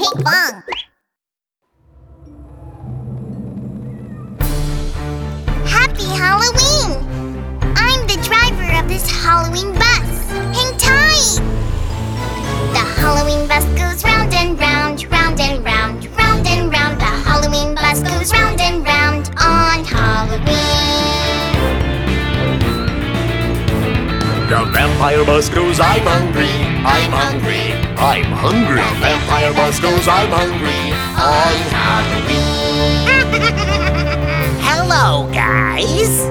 Ping pong. Happy Halloween! I'm the driver of this Halloween bus. Hang tight! The Halloween bus goes round and round, round and round, round and round. The Halloween bus goes round and round on Halloween. The vampire bus goes, I'm hungry, I'm hungry, I'm hungry. The vampire bus goes, I'm hungry, on Halloween. Hello, guys.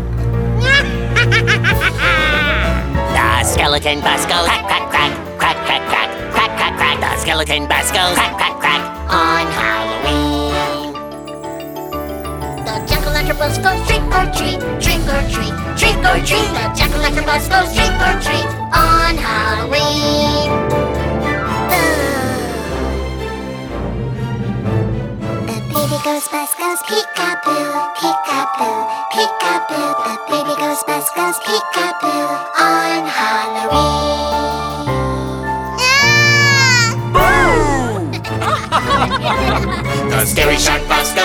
The skeleton bus goes crack, crack, crack, crack, crack, crack, crack, crack, crack. The skeleton bus goes crack, crack, crack on Halloween. The jack-o'-lantern bus goes trick or treat, trick or treat, trick or treat. The jack-o'-lantern bus goes trick or treat on Halloween. The baby ghost bus goes peekaboo, peekaboo, peekaboo. The baby ghost bus goes peekaboo on Halloween. The scary shark bus